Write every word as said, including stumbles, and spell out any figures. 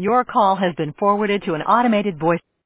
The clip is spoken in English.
Your call has been forwarded to an automated voice.